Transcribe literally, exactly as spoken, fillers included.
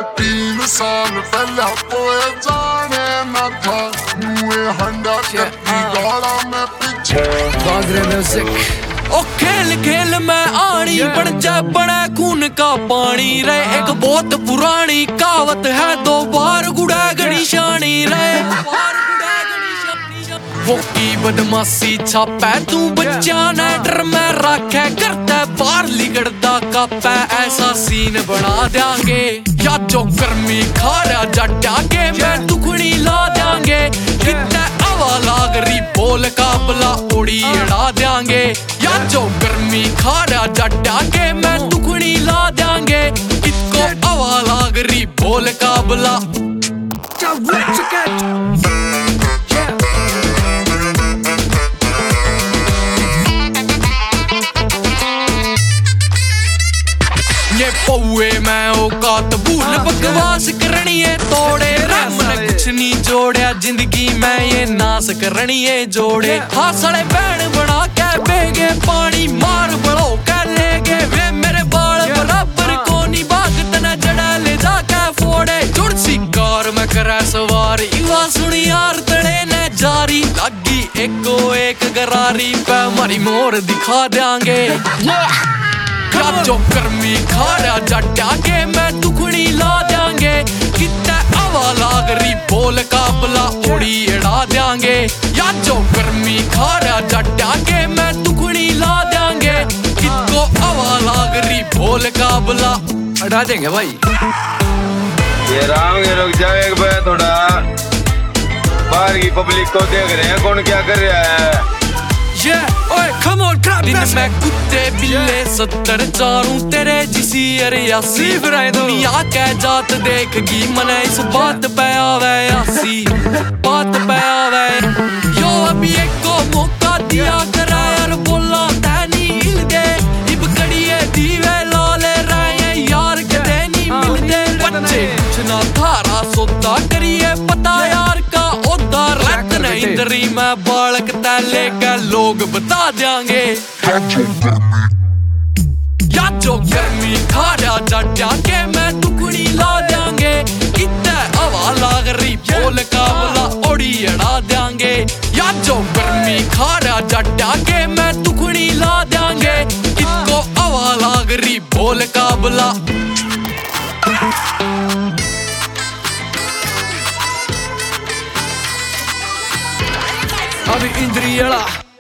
तीन साल पहले पोए जाने न था मुए हंडा करती गाड़ा में पीछे बागरे म्यूजिक। ओ खेल खेल में आनी बन जा बड़ा खून का पानी रे। एक बहुत पुरानी कहावत है, दो बार गुड़ा गड़ी शानी रे। वो की बदमाशी छापै तू बच्चा ने डर में रखे, करता बाहर लिगड़दा कापै ऐसा सीन बना देंगे। या जो गर्मी खा रहा जट्टा के मैं दुखड़ी ला देंगे। कितना हवा लाग रही बोल काबला उड़ी उड़ा देंगे। या जो गर्मी खा रहा जट्टा के मैं दुखड़ी ला देंगे। किसको हवा लाग रही बोल काबला ये पौए मैं औकात भूल बकवास करनी है तोड़े। रम ने कुछ नहीं जोड़िया जिंदगी में ये नास करनी है जोड़े। हासड़े बैन बना के बेगे पानी मार बड़ो के ले गए वे मेरे बाल बराबर को नहीं भागत न जड़ा ले जाके फोड़े। जुड़सी कार में करे सवार युवा सुनी यार तड़े ने जारी लगी एको एक गरारी पे मारी मोर दिखा देंगे। या जो गर्मी खा रहा जट्टा के मैं दुखड़ी ला देंगे। कितना हवा लाग रही बोल काबला उड़ी उड़ा देंगे। या जो गर्मी खा रहा जट्टा के मैं दुखड़ी ला देंगे। किसको हवा लाग रही बोल काबला उड़ा देंगे भाई। ये राम ये रुक जाओ एक बार थोड़ा, बाहर की पब्लिक को देख रहे हैं कौन क्या कर रहा है। Yeah, ओए come on clap दिन में कुत्ते बिल्ले सत्तर चारों तेरे जिसी अरियासी। दुनिया के जात देखेगी मने इस बात पे आवे यासी, बात पे आवे। यो अभी एक को मौका दिया करा यार बोला तैनी हिल दे। इब कड़िए दीवे लाले रहे यार कदे नहीं मिलते। बच्चे कुछ ना थारा सोता करिए पता यार का उधर लत नहीं दरी में बालक तैले का लोग बता देंगे। या जो गर्मी खा रहा जट्टा के मैं दुखड़ी ला देंगे। कितना हवा लाग रही बोल काबला उड़ी उड़ा देंगे। या जो गर्मी खा रहा जट्टा के मैं दुखड़ी ला देंगे। किसको हवा लाग रही बोल काबला अभी इंद्रियला